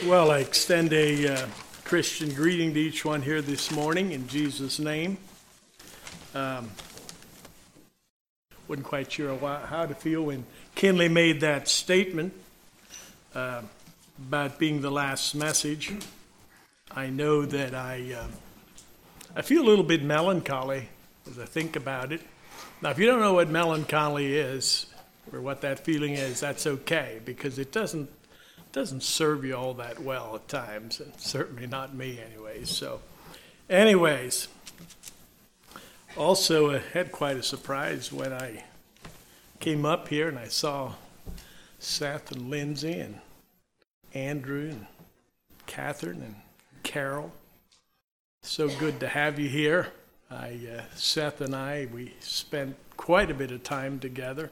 Well, I extend a Christian greeting to each one here this morning in Jesus' name. Wasn't quite sure how to feel when Kinley made that statement about being the last message. I know that I feel a little bit melancholy as I think about it. Now, if you don't know what melancholy is or what that feeling is, that's okay, because it doesn't serve you all that well at times, and certainly not me anyways. So anyways, also I had quite a surprise when I came up here and I saw Seth and Lindsay and Andrew and Catherine and Carol. So good to have you here. Seth and I, we spent quite a bit of time together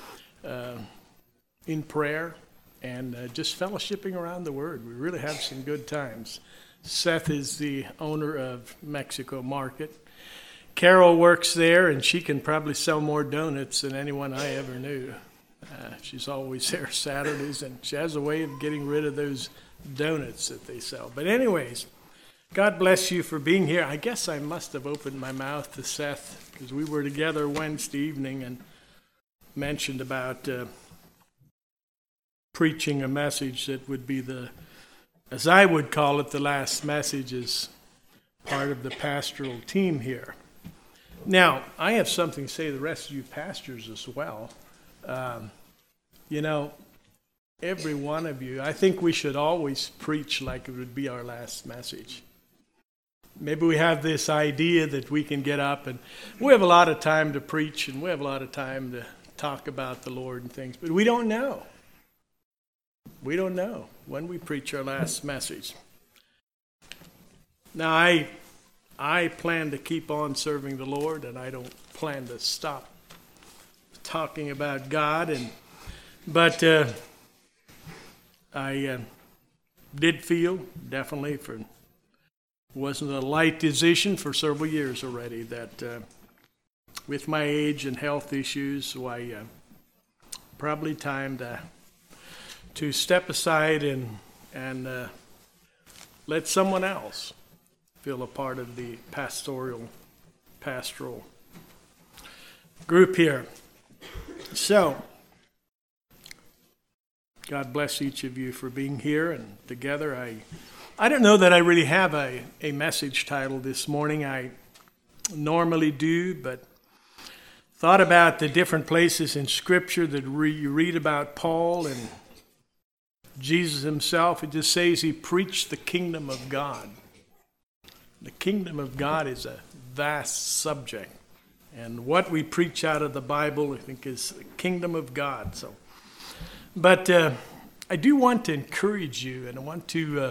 in prayer and just fellowshipping around the Word. We really had some good times. Seth is the owner of Mexico Market. Carol works there, and she can probably sell more donuts than anyone I ever knew. She's always there Saturdays, and she has a way of getting rid of those donuts that they sell. But anyways, God bless you for being here. I guess I must have opened my mouth to Seth, because we were together Wednesday evening and mentioned about preaching a message that would be as I would call it, the last message as part of the pastoral team here. Now, I have something to say to the rest of you pastors as well. Every one of you, I think we should always preach like it would be our last message. Maybe we have this idea that we can get up and we have a lot of time to preach and we have a lot of time to talk about the Lord and things, but we don't know. We don't know when we preach our last message. Now, I plan to keep on serving the Lord, and I don't plan to stop talking about God. But I did feel, definitely, it wasn't a light decision for several years already, that with my age and health issues, probably time to step aside and let someone else feel a part of the pastoral group here. So, God bless each of you for being here and together. I don't know that I really have a message title this morning. I normally do, but thought about the different places in Scripture that you read about Paul and Jesus himself. It just says he preached the kingdom of God. The kingdom of God is a vast subject. And what we preach out of the Bible, I think, is the kingdom of God. But I do want to encourage you, and I want to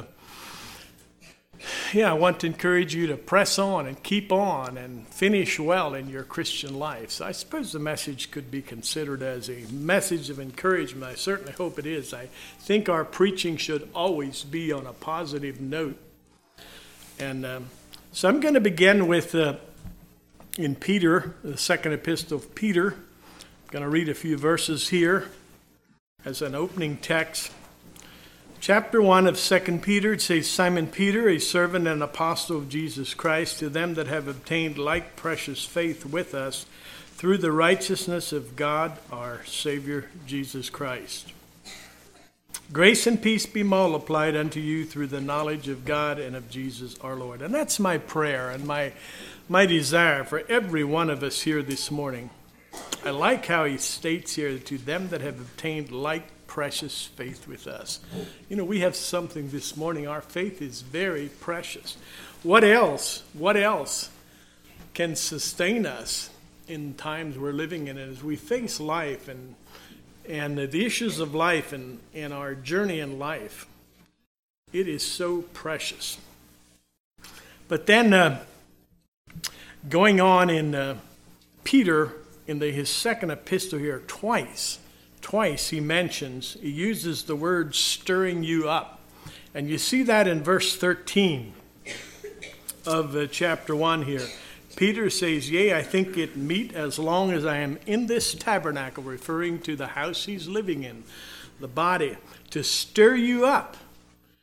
encourage you to press on and keep on and finish well in your Christian life. So I suppose the message could be considered as a message of encouragement. I certainly hope it is. I think our preaching should always be on a positive note. And so I'm going to begin with, in Peter, the second epistle of Peter. I'm going to read a few verses here as an opening text. Chapter 1 of 2 Peter, it says, Simon Peter, a servant and apostle of Jesus Christ, to them that have obtained like precious faith with us through the righteousness of God our Savior Jesus Christ. Grace and peace be multiplied unto you through the knowledge of God and of Jesus our Lord. And that's my prayer and my desire for every one of us here this morning. I like how he states here, to them that have obtained like precious faith with us. We have something this morning. Our faith is very precious. What else can sustain us in times we're living in, as we face life and the issues of life and our journey in life? It is so precious. But then going on in Peter, in his second epistle here, twice he uses the word stirring you up. And you see that in verse 13 of chapter 1 here. Peter says, yea, I think it meet as long as I am in this tabernacle, referring to the house he's living in, the body, to stir you up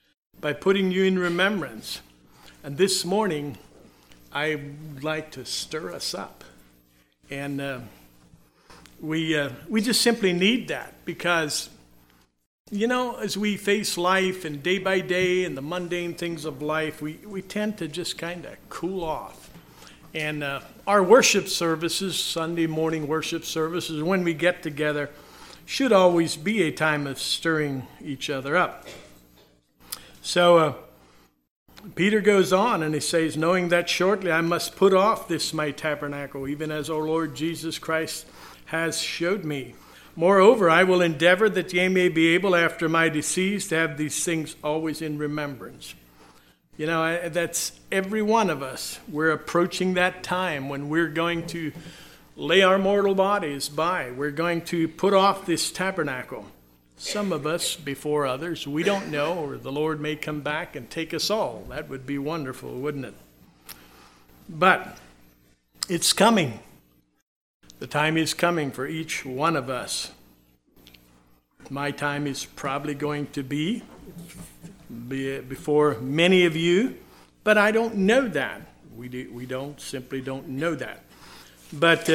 by putting you in remembrance. And this morning, I would like to stir us up. And we just simply need that because, you know, as we face life and day by day and the mundane things of life, we tend to just kind of cool off. And our worship services, Sunday morning worship services, when we get together, should always be a time of stirring each other up. So Peter goes on and he says, knowing that shortly I must put off this my tabernacle, even as our Lord Jesus Christ has showed me. Moreover, I will endeavor that ye may be able after my decease to have these things always in remembrance. You know, that's every one of us. We're approaching that time when we're going to lay our mortal bodies by. We're going to put off this tabernacle. Some of us before others, we don't know, or the Lord may come back and take us all. That would be wonderful, wouldn't it? But it's coming. The time is coming for each one of us. My time is probably going to be before many of you, but I don't know that. We simply don't know that. But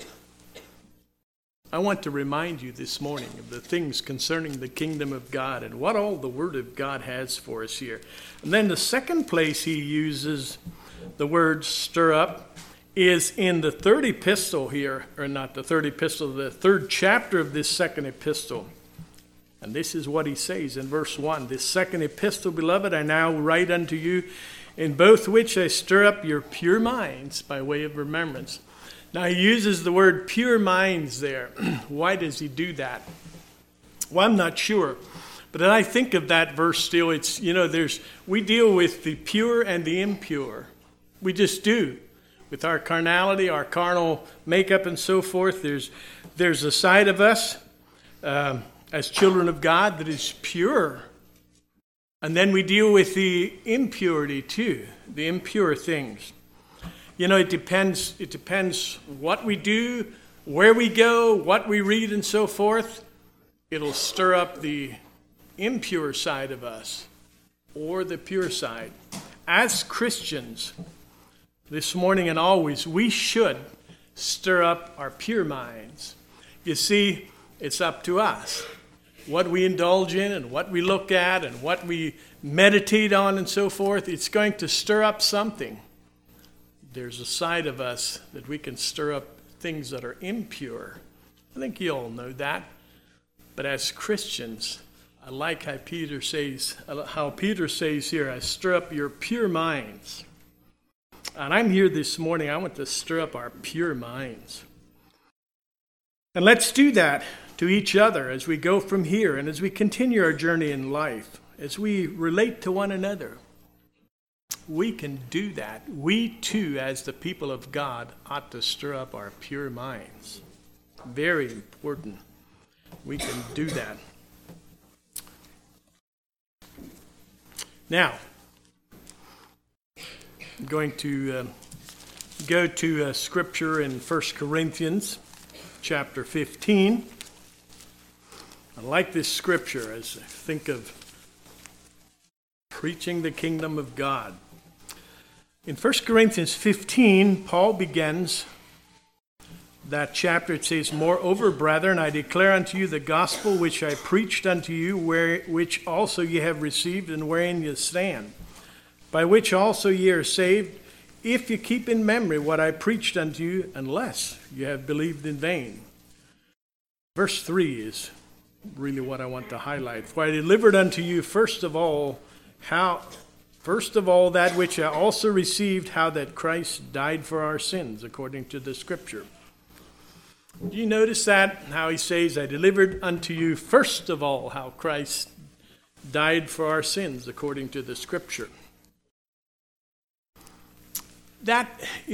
I want to remind you this morning of the things concerning the kingdom of God and what all the Word of God has for us here. And then the second place he uses the word stir up is in the third epistle here, or not the third epistle, the third chapter of this second epistle. And this is what he says in verse 1. This second epistle, beloved, I now write unto you, in both which I stir up your pure minds by way of remembrance. Now he uses the word pure minds there. Why does he do that? Well, I'm not sure. But I think of that verse still, it's, you know, we deal with the pure and the impure. We just do. With our carnality, our carnal makeup and so forth, there's a side of us as children of God that is pure. And then we deal with the impurity too, the impure things. You know, it depends what we do, where we go, what we read and so forth. It'll stir up the impure side of us or the pure side. As Christians, this morning and always, we should stir up our pure minds. You see, it's up to us. What we indulge in and what we look at and what we meditate on and so forth, it's going to stir up something. There's a side of us that we can stir up things that are impure. I think you all know that. But as Christians, I like how Peter says here, I stir up your pure minds. And I'm here this morning, I want to stir up our pure minds. And let's do that to each other as we go from here and as we continue our journey in life, as we relate to one another. We can do that. We too, as the people of God, ought to stir up our pure minds. Very important. We can do that. Now, I'm going to go to Scripture in 1 Corinthians chapter 15. I like this Scripture as I think of preaching the kingdom of God. In 1 Corinthians 15, Paul begins that chapter. It says, Moreover, brethren, I declare unto you the gospel which I preached unto you, which also ye have received, and wherein ye stand, by which also ye are saved, if you keep in memory what I preached unto you, unless you have believed in vain. Verse 3 is really what I want to highlight. For I delivered unto you first of all that which I also received, how that Christ died for our sins, according to the Scripture. Do you notice that? How he says, I delivered unto you first of all how Christ died for our sins, according to the Scripture. That,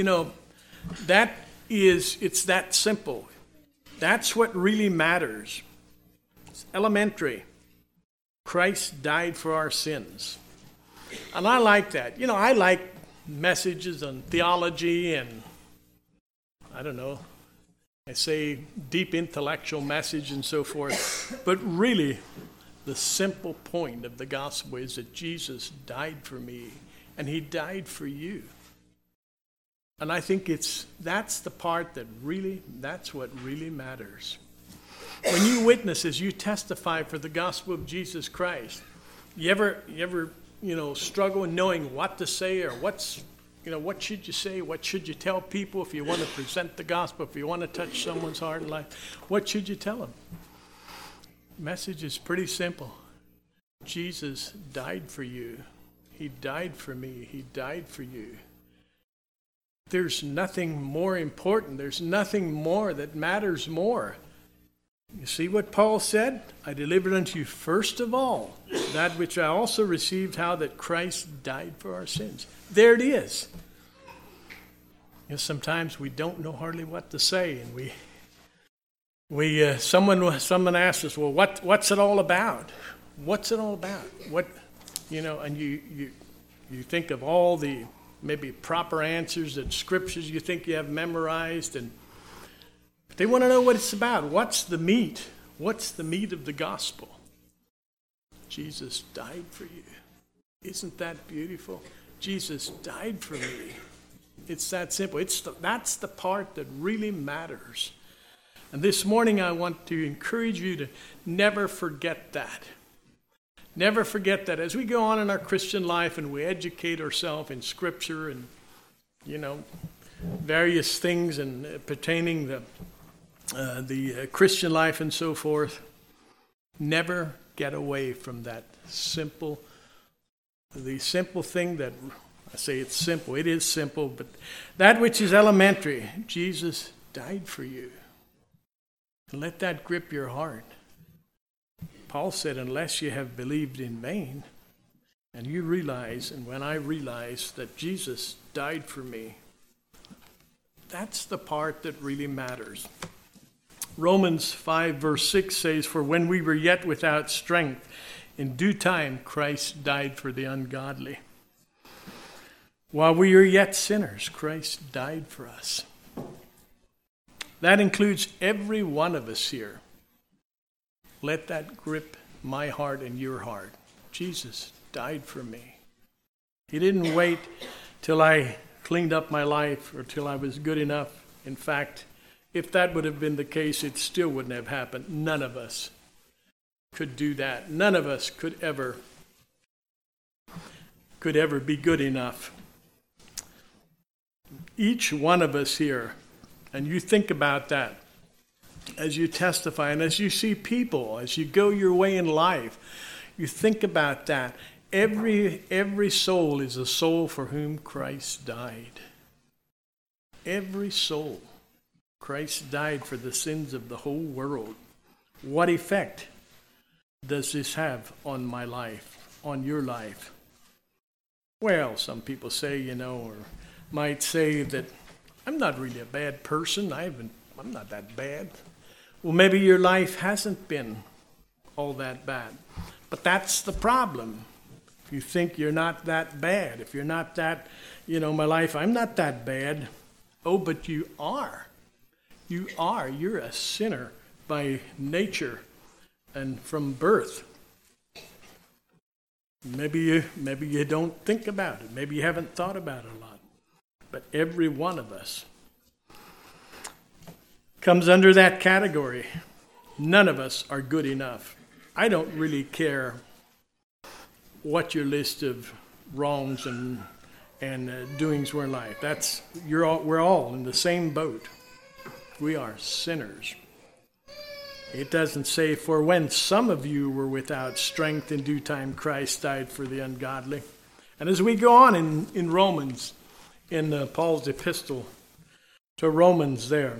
it's that simple. That's what really matters. It's elementary. Christ died for our sins. And I like that. I like messages on theology and, I say deep intellectual message and so forth. But really, The simple point of the gospel is that Jesus died for me, and he died for you. And I think that's the part that's what really matters. When you witness, as you testify for the gospel of Jesus Christ, you ever struggle in knowing what to say, or what should you say? What should you tell people if you want to present the gospel, if you want to touch someone's heart and life? What should you tell them? The message is pretty simple. Jesus died for you. He died for me. He died for you. There's nothing more important. There's nothing more that matters more. You see what Paul said? I delivered unto you first of all that which I also received, how that Christ died for our sins. There it is. Sometimes we don't know hardly what to say, and someone asks us, well, what's it all about? What's it all about? And you think of all the maybe proper answers and scriptures you think you have memorized, and they want to know what it's about. What's the meat? What's the meat of the gospel? Jesus died for you. Isn't that beautiful? Jesus died for me. It's that simple. That's the part that really matters. And this morning I want to encourage you to never forget that. Never forget that. As we go on in our Christian life and we educate ourselves in Scripture and, various things and pertaining the Christian life and so forth, never get away from that the simple thing that, I say it's simple, it is simple, but that which is elementary, Jesus died for you. And let that grip your heart. Paul said, unless you have believed in vain, and you realize, and when I realize that Jesus died for me, that's the part that really matters. Romans 5 verse 6 says, for when we were yet without strength, in due time Christ died for the ungodly. While we are yet sinners, Christ died for us. That includes every one of us here. Let that grip my heart and your heart. Jesus died for me. He didn't wait till I cleaned up my life or till I was good enough. In fact, if that would have been the case, it still wouldn't have happened. None of us could do that. None of us could ever be good enough. Each one of us here, and you think about that as you testify and as you see people, as you go your way in life, you think about that. Every soul is a soul for whom Christ died. Every soul. Christ died for the sins of the whole world. What effect does this have on my life, on your life? Well, some people say, or might say that I'm not really a bad person. I'm not that bad. Well, maybe your life hasn't been all that bad. But that's the problem. If you think you're not that bad, if you're not that, my life, I'm not that bad. Oh, but you are. You are. You're a sinner by nature and from birth. Maybe you don't think about it. Maybe you haven't thought about it a lot. But every one of us comes under that category. None of us are good enough. I don't really care what your list of wrongs and doings were in life. We're all in the same boat. We are sinners. It doesn't say, for when some of you were without strength, in due time Christ died for the ungodly. And as we go on in Romans, in Paul's epistle to Romans there,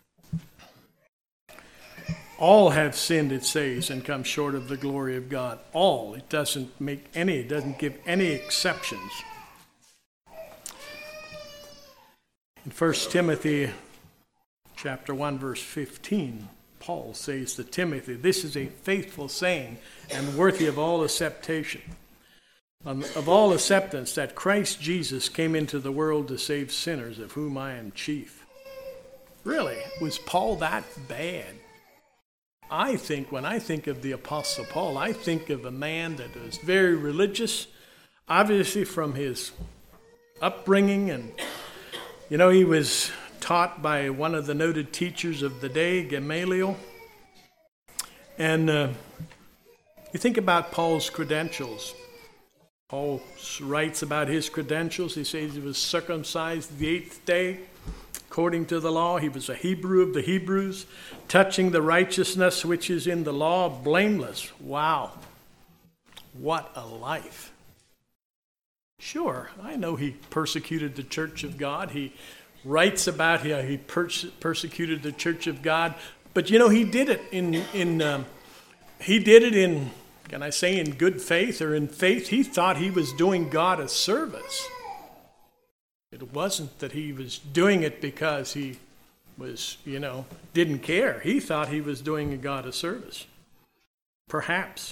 all have sinned, it says, and come short of the glory of God. All. It doesn't give any exceptions. In 1 Timothy chapter 1, verse 15, Paul says to Timothy, this is a faithful saying and worthy of all acceptation, of all acceptance, that Christ Jesus came into the world to save sinners, of whom I am chief. Really? Was Paul that bad? when I think of the Apostle Paul, I think of a man that was very religious, obviously from his upbringing. And, he was taught by one of the noted teachers of the day, Gamaliel. And you think about Paul's credentials. Paul writes about his credentials. He says he was circumcised the 8th day. According to the law, he was a Hebrew of the Hebrews, touching the righteousness which is in the law, blameless. Wow. What a life. Sure, I know he persecuted the church of God. He writes about how he persecuted the church of God. But he did it in can I say in good faith or in faith? He thought he was doing God a service. It wasn't that he was doing it because he was, didn't care. He thought he was doing God a service. Perhaps,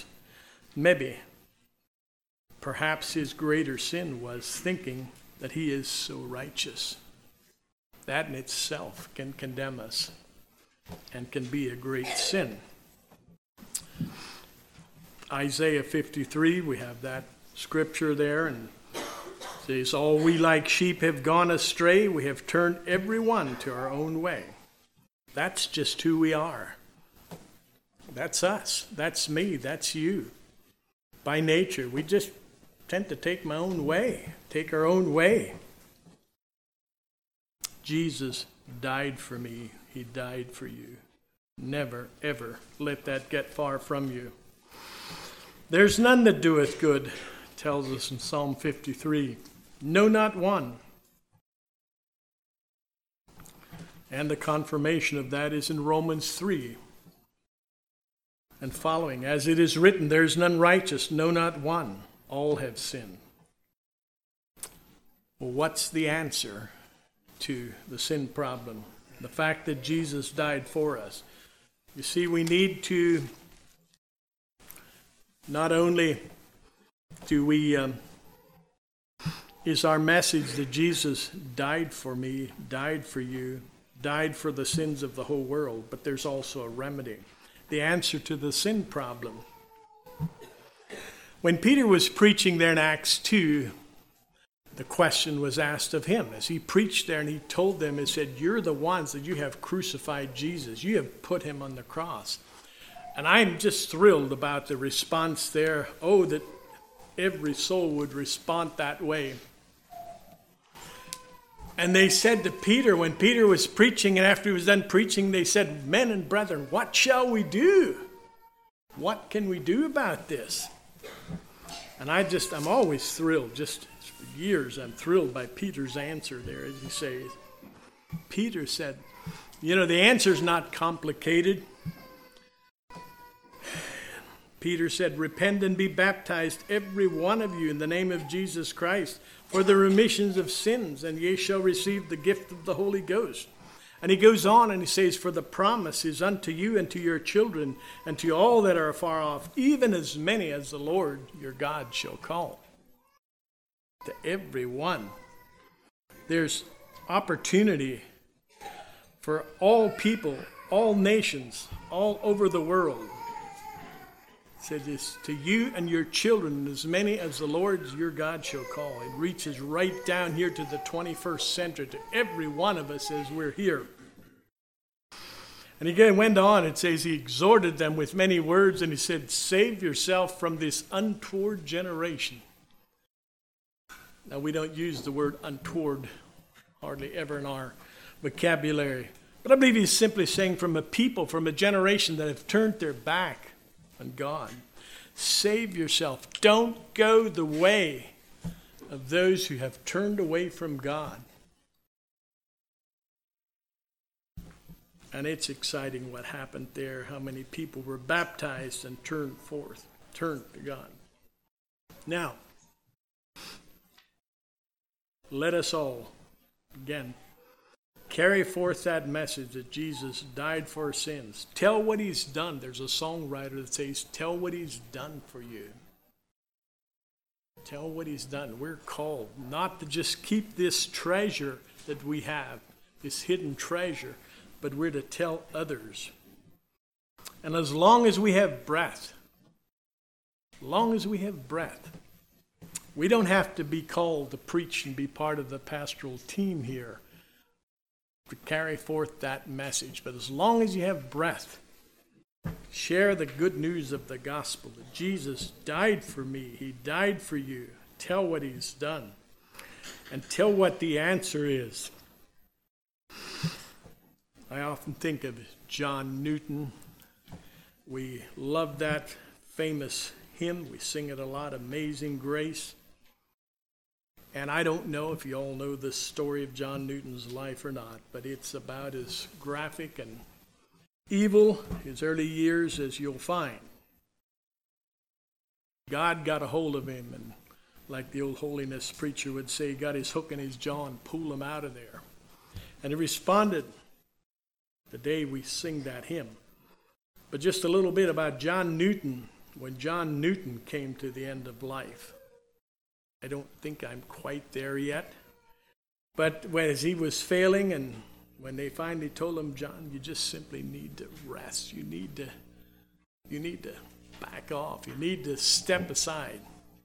perhaps his greater sin was thinking that he is so righteous. That in itself can condemn us and can be a great sin. Isaiah 53, we have that scripture there, and it says, all we like sheep have gone astray. We have turned every one to our own way. That's just who we are. That's us. That's me. That's you. By nature, we just tend to take our own way. Jesus died for me. He died for you. Never, ever let that get far from you. There's none that doeth good, tells us in Psalm 53. No, not one. And the confirmation of that is in Romans 3 and following. As it is written, there is none righteous, no, not one. All have sinned. Well, what's the answer to the sin problem? The fact that Jesus died for us. You see, we need to not only is our message that Jesus died for me, died for you, died for the sins of the whole world, but there's also a remedy. The answer to the sin problem. When Peter was preaching there in Acts 2, the question was asked of him. As he preached there and he told them, he said, you're the ones that you have crucified Jesus. You have put him on the cross. And I'm just thrilled about the response there. Oh, that every soul would respond that way. And they said to Peter, when Peter was preaching, and after he was done preaching, they said, men and brethren, what shall we do? What can we do about this? And I'm always thrilled. Just for years, I'm thrilled by Peter's answer there, as he says. Peter said, the answer's not complicated. Peter said, repent and be baptized, every one of you, in the name of Jesus Christ, for the remissions of sins, and ye shall receive the gift of the Holy Ghost. And he goes on and he says, for the promise is unto you and to your children, and to all that are afar off, even as many as the Lord your God shall call. To every one. There's opportunity for all people, all nations, all over the world. It says this, to you and your children, as many as the Lord your God shall call. It reaches right down here to the 21st century, to every one of us as we're here. And again, went on, it says he exhorted them with many words, and he said, save yourself from this untoward generation. Now, we don't use the word untoward hardly ever in our vocabulary. But I believe he's simply saying from a people, from a generation that have turned their back on God. Save yourself. Don't go the way of those who have turned away from God. And it's exciting what happened there, how many people were baptized and turned to God. Now, let us all, again, carry forth that message that Jesus died for our sins. Tell what he's done. There's a songwriter that says, tell what he's done for you. Tell what he's done. We're called not to just keep this treasure that we have, this hidden treasure, but we're to tell others. And as long as we have breath, we don't have to be called to preach and be part of the pastoral team here to carry forth that message. But as long as you have breath, share the good news of the gospel that Jesus died for me. He died for you. Tell what he's done. And tell what the answer is. I often think of John Newton. We love that famous hymn. We sing it a lot, Amazing Grace. And I don't know if you all know the story of John Newton's life or not, but it's about as graphic and evil his early years as you'll find. God got a hold of him, and like the old holiness preacher would say, he got his hook in his jaw and pulled him out of there. And he responded the day we sing that hymn. But just a little bit about John Newton. When John Newton came to the end of life, I don't think I'm quite there yet. But as he was failing, and when they finally told him, John, you just simply need to rest. You need to back off. You need to step aside.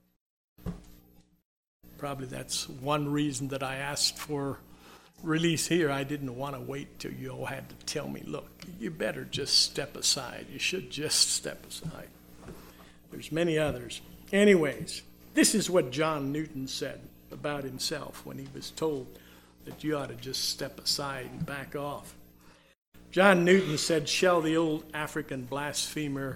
Probably that's one reason that I asked for release here. I didn't want to wait till you all had to tell me, look, you better just step aside. You should just step aside. There's many others. Anyways, this is what John Newton said about himself when he was told that you ought to just step aside and back off. John Newton said, shall the old African blasphemer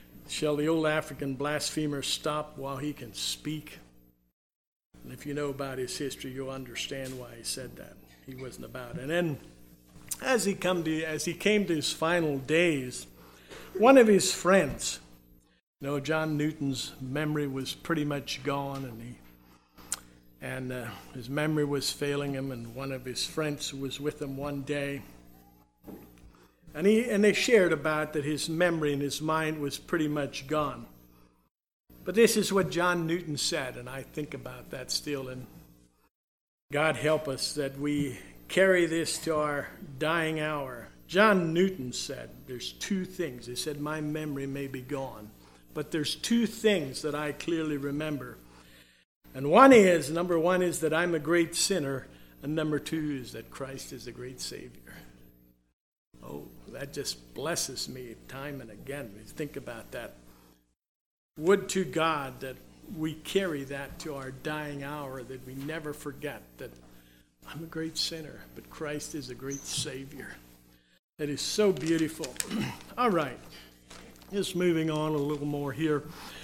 stop while he can speak? And if you know about his history, you'll understand why he said that. He wasn't about it. And then as he came to his final days, one of his friends, John Newton's memory was pretty much gone, and his memory was failing him, and one of his friends was with him one day, and they shared about that his memory and his mind was pretty much gone. But this is what John Newton said, and I think about that still, and God help us that we carry this to our dying hour. John Newton said there's two things. He said, my memory may be gone, but there's two things that I clearly remember. And number one is that I'm a great sinner, and number two is that Christ is a great Savior. Oh, that just blesses me time and again. Think about that. Would to God that we carry that to our dying hour, that we never forget that I'm a great sinner, but Christ is a great Savior. That is so beautiful. All right. Just moving on a little more here.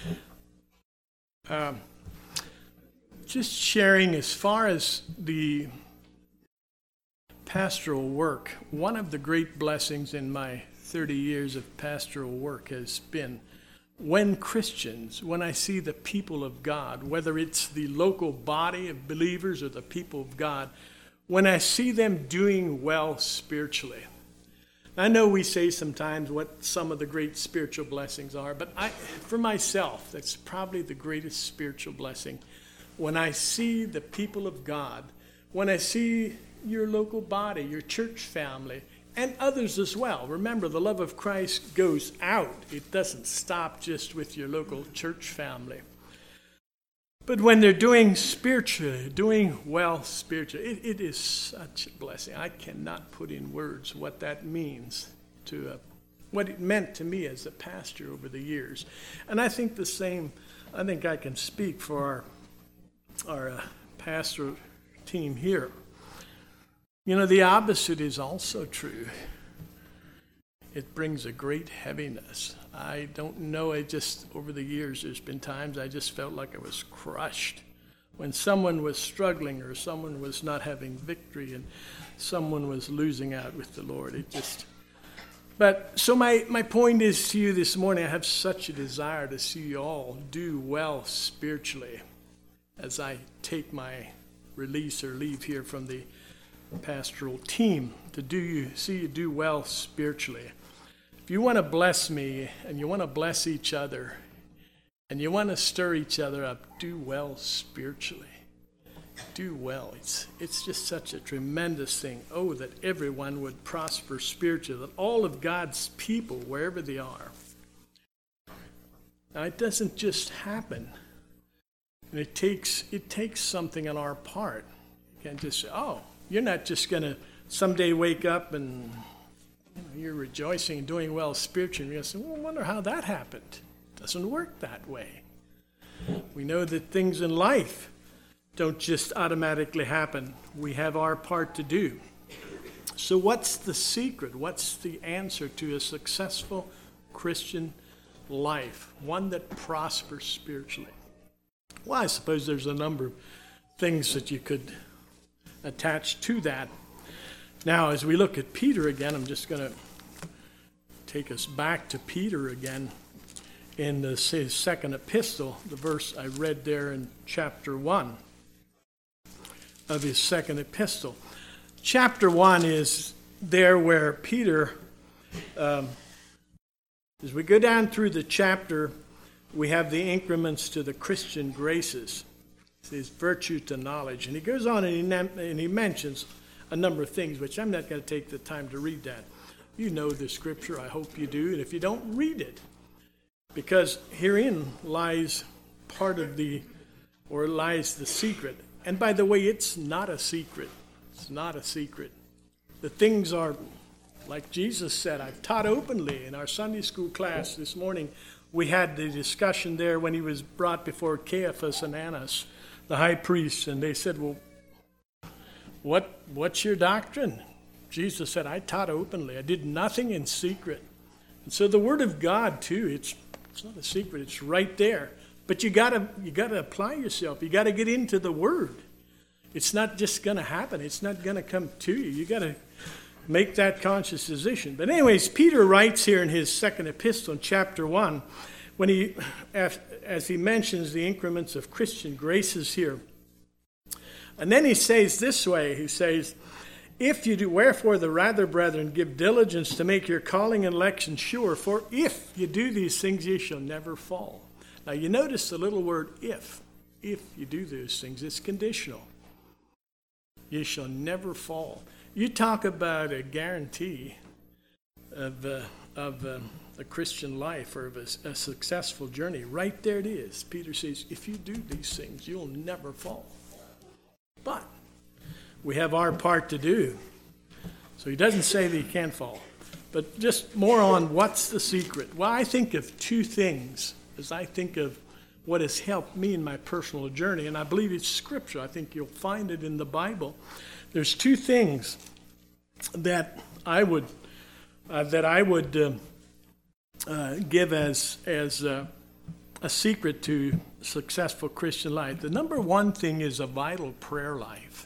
Just sharing as far as the pastoral work, one of the great blessings in my 30 years of pastoral work has been when I see the people of God, whether it's the local body of believers or the people of God, when I see them doing well spiritually. I know we say sometimes what some of the great spiritual blessings are, but for myself, that's probably the greatest spiritual blessing. When I see the people of God, when I see your local body, your church family, and others as well. Remember, the love of Christ goes out. It doesn't stop just with your local church family. But when they're doing well spiritually, it is such a blessing. I cannot put in words what that means what it meant to me as a pastor over the years. And I think the same, I think I can speak for our pastoral team here. The opposite is also true. It brings a great heaviness. I don't know, over the years, there's been times I just felt like I was crushed. When someone was struggling or someone was not having victory and someone was losing out with the Lord, So my point is to you this morning, I have such a desire to see you all do well spiritually as I take my release or leave here from the pastoral team to see you do well spiritually. If you want to bless me and you want to bless each other and you want to stir each other up, do well spiritually. do well. It's just such a tremendous thing. Oh, that everyone would prosper spiritually, that all of God's people, wherever they are. Now, it doesn't just happen. And it takes something on our part. You can't just say, oh, you're not just going to someday wake up and you're rejoicing and doing well spiritually. And you're going to say, well, I wonder how that happened. It doesn't work that way. We know that things in life don't just automatically happen. We have our part to do. So what's the secret? What's the answer to a successful Christian life? One that prospers spiritually. Well, I suppose there's a number of things that you could attach to that. Now, as we look at Peter again, I'm just going to take us back to Peter again in his second epistle, the verse I read there in chapter 1 of his second epistle. Chapter 1 is there where Peter, as we go down through the chapter, we have the increments to the Christian graces. It says virtue to knowledge. And he goes on and he mentions a number of things, which I'm not going to take the time to read that. You know the scripture, I hope you do. And if you don't, read it. Because herein lies lies the secret. And by the way, it's not a secret. It's not a secret. The things are, like Jesus said, I've taught openly in our Sunday school class this morning. We had the discussion there when he was brought before Caiaphas and Annas, the high priests, and they said, well, what's your doctrine? Jesus said, I taught openly. I did nothing in secret. And so the Word of God, too, it's not a secret. It's right there. But you gotta apply yourself. You got to get into the Word. It's not just going to happen. It's not going to come to you. You got to make that conscious decision. But anyways, Peter writes here in his second epistle in chapter 1, when as he mentions the increments of Christian graces here. And then he says this way, he says, if you do, wherefore the rather, brethren, give diligence to make your calling and election sure, for if you do these things, ye shall never fall. Now you notice the little word if. If you do those things, it's conditional. Ye shall never fall. You talk about a guarantee of the Christian life or of a successful journey. Right there it is. Peter says, if you do these things, you'll never fall. But we have our part to do. So he doesn't say that he can't fall. But just more on what's the secret. Well, I think of two things as I think of what has helped me in my personal journey. And I believe it's Scripture. I think you'll find it in the Bible. There's two things that I would give as a secret to successful Christian life. The number one thing is a vital prayer life.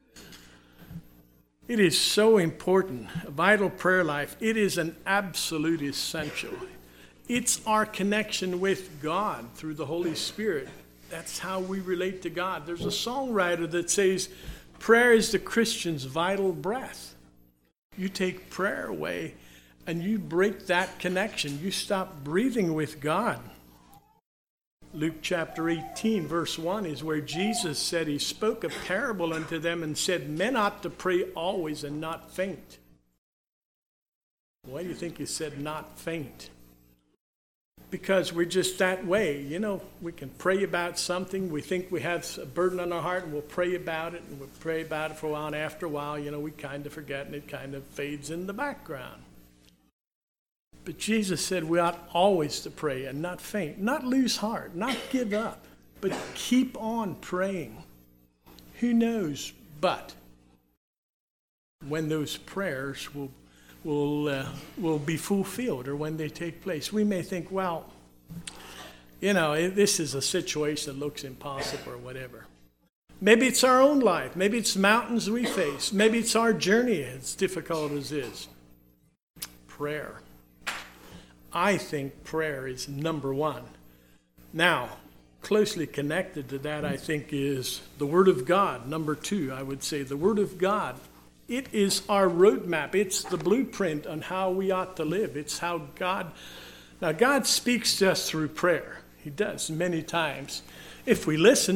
It is so important, a vital prayer life. It is an absolute essential. It's our connection with God through the Holy Spirit. That's how we relate to God. There's a songwriter that says, prayer is the Christian's vital breath. You take prayer away and you break that connection. You stop breathing with God. Luke chapter 18, verse 1 is where Jesus said, he spoke a parable unto them and said, men ought to pray always and not faint. Why do you think he said not faint? Because we're just that way. You know, we can pray about something. We think we have a burden on our heart and we'll pray about it. And we'll pray about it for a while. And after a while, you know, we kind of forget and it kind of fades in the background. But Jesus said we ought always to pray and not faint, not lose heart, not give up, but keep on praying. Who knows but when those prayers will be fulfilled or when they take place. We may think, well, you know, this is a situation that looks impossible or whatever. Maybe it's our own life. Maybe it's mountains we face. Maybe it's our journey, as difficult as it is. Prayer. I think prayer is number one. Now, closely connected to that, I think, is the Word of God. Number two, I would say the Word of God. It is our roadmap. It's the blueprint on how we ought to live. It's how God speaks to us through prayer. He does many times. If we listen,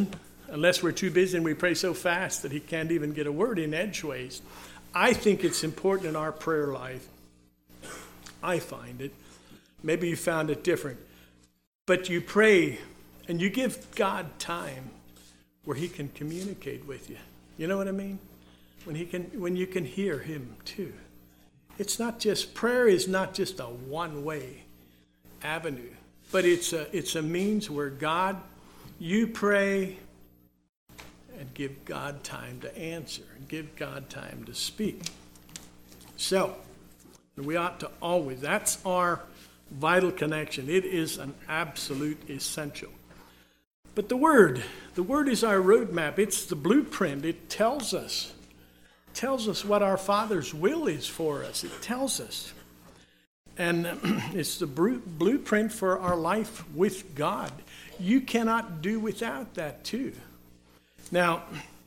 unless we're too busy and we pray so fast that he can't even get a word in edgeways. I think it's important in our prayer life. I find it. Maybe you found it different. But you pray and you give God time where he can communicate with you. You know what I mean? When you can hear him too. It's not just, prayer is not just a one-way avenue, but it's a means where God, you pray and give God time to answer and give God time to speak. So, we ought to always, that's our vital connection. It is an absolute essential. But the Word is our roadmap. It's the blueprint. It tells us what our Father's will is for us. It tells us. And it's the blueprint for our life with God. You cannot do without that too. Now,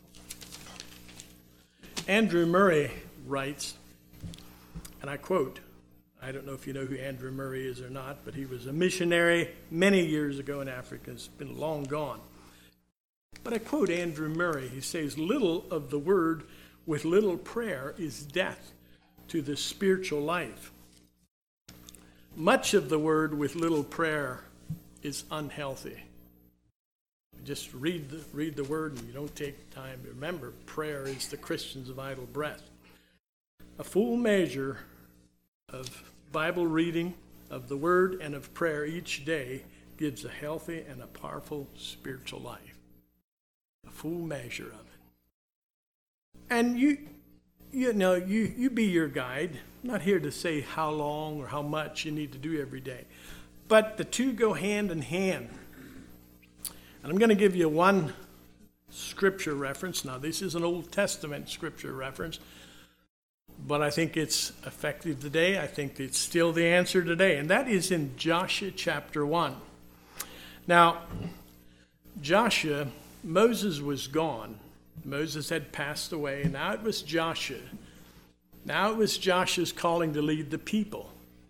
Andrew Murray writes, and I quote, I don't know if you know who Andrew Murray is or not, but he was a missionary many years ago in Africa. It's been long gone. But I quote Andrew Murray. He says, little of the word with little prayer is death to the spiritual life. Much of the word with little prayer is unhealthy. Just read the word and you don't take time to remember. Prayer is the Christian's vital breath. A full measure of Bible reading, of the word, and of prayer each day gives a healthy and a powerful spiritual life. A full measure of it. And you be your guide. I'm not here to say how long or how much you need to do every day. But the two go hand in hand. And I'm going to give you one scripture reference. Now, this is an Old Testament scripture reference, but I think it's effective today. I think it's still the answer today. And that is in Joshua chapter 1. Now, Joshua, Moses was gone. Moses had passed away, and now it was Joshua. Now it was Joshua's calling to lead the people.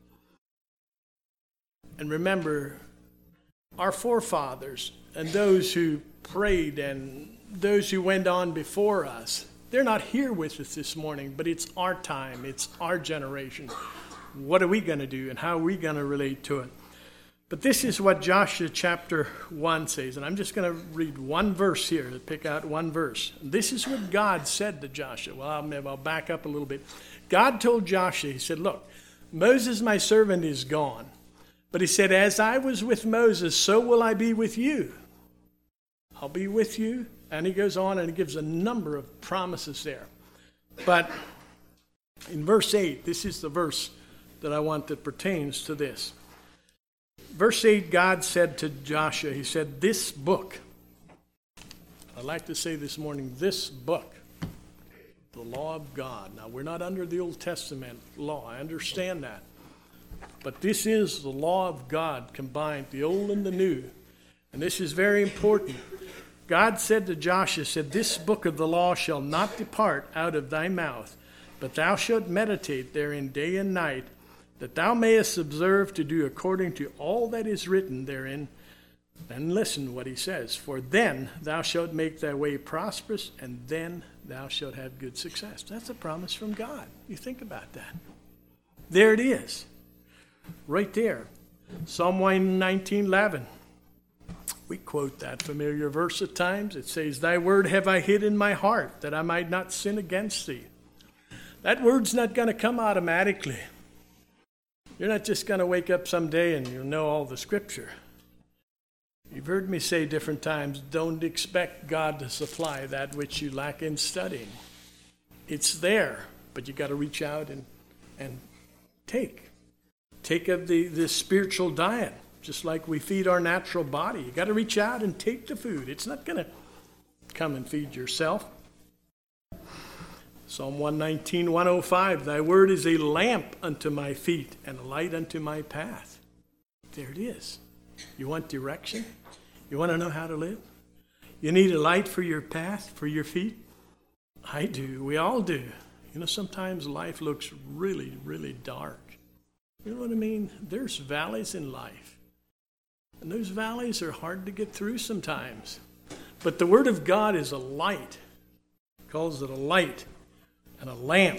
And remember, our forefathers and those who prayed and those who went on before us, they're not here with us this morning, but it's our time, it's our generation. What are we going to do and how are we going to relate to it? But this is what Joshua chapter 1 says, and I'm just going to read one verse here, to pick out one verse. This is what God said to Joshua. Well, I'll back up a little bit. God told Joshua, he said, look, Moses, my servant, is gone. But he said, as I was with Moses, so will I be with you. I'll be with you. And he goes on and he gives a number of promises there. But in verse 8, this is the verse that I want that pertains to this. Verse 8, God said to Joshua, he said, this book, I'd like to say this morning, this book, the law of God. Now, we're not under the Old Testament law. I understand that. But this is the law of God combined, the old and the new. And this is very important. God said to Joshua, said, this book of the law shall not depart out of thy mouth, but thou shalt meditate therein day and night, that thou mayest observe to do according to all that is written therein. And listen what he says. For then thou shalt make thy way prosperous, and then thou shalt have good success. That's a promise from God. You think about that. There it is. Right there. Psalm 119:11. We quote that familiar verse at times. It says, thy word have I hid in my heart, that I might not sin against thee. That word's not going to come automatically. You're not just going to wake up someday and you'll know all the scripture. You've heard me say different times, don't expect God to supply that which you lack in studying. It's there, but you got to reach out and take. Take of the spiritual diet, just like we feed our natural body. You got to reach out and take the food. It's not going to come and feed yourself. Psalm 119:105, thy word is a lamp unto my feet and a light unto my path. There it is. You want direction? You want to know how to live? You need a light for your path, for your feet? I do. We all do. You know, sometimes life looks really, really dark. You know what I mean? There's valleys in life. And those valleys are hard to get through sometimes. But the Word of God is a light. He calls it a light and a lamp.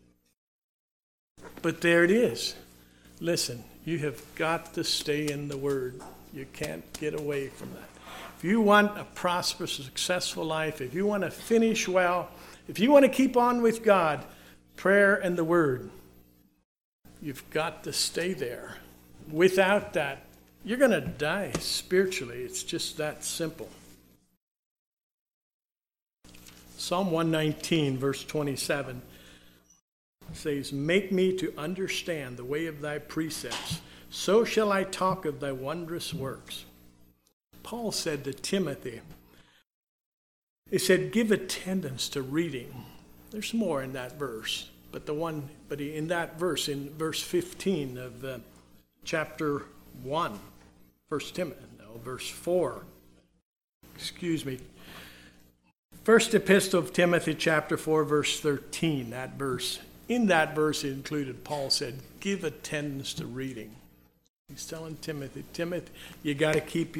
But there it is. Listen, you have got to stay in the Word. You can't get away from that. If you want a prosperous, successful life, if you want to finish well, if you want to keep on with God, prayer and the Word, you've got to stay there. Without that, you're going to die spiritually. It's just that simple. Psalm 119, verse 27 says, "Make me to understand the way of thy precepts, so shall I talk of thy wondrous works." Paul said to Timothy, he said, give attendance to reading. There's more in that verse, but in that verse, in verse 15 of chapter 1, 1 Timothy, verse 4, First Epistle of Timothy, chapter 4, verse 13, that verse. In that verse it included, Paul said, give attendance to reading. He's telling Timothy, you got to keep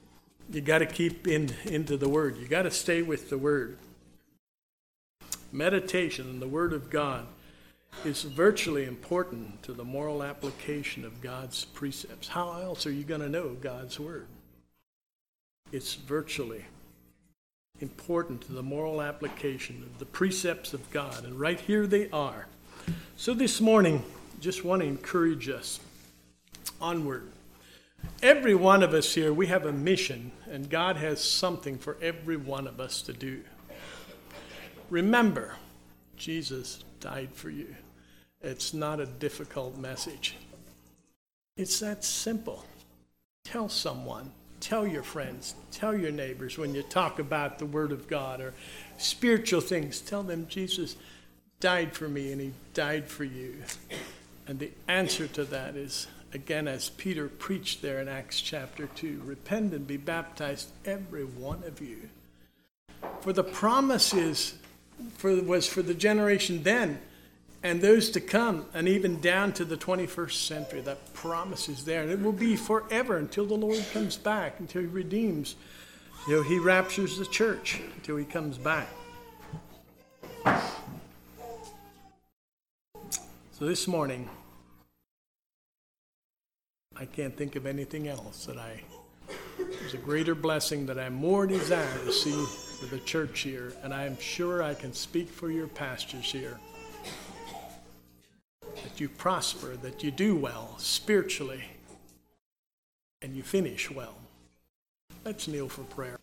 into the Word. You got to stay with the Word. Meditation in the Word of God is virtually important to the moral application of God's precepts. How else are you going to know God's Word? It's virtually important to the moral application of the precepts of God. And right here they are. So this morning, just want to encourage us onward. Every one of us here, we have a mission, and God has something for every one of us to do. Remember, Jesus died for you. It's not a difficult message. It's that simple. Tell someone. Tell your friends, tell your neighbors when you talk about the Word of God or spiritual things. Tell them Jesus died for me and he died for you. And the answer to that is, again, as Peter preached there in Acts chapter 2, repent and be baptized, every one of you. For the promise was for the generation then and those to come, and even down to the 21st century. That promise is there, and it will be forever until the Lord comes back, until he redeems. He raptures the church until he comes back. So this morning, I can't think of anything else there's a greater blessing that I more desire to see for the church here, and I am sure I can speak for your pastors here. That you prosper, that you do well spiritually, and you finish well. Let's kneel for prayer.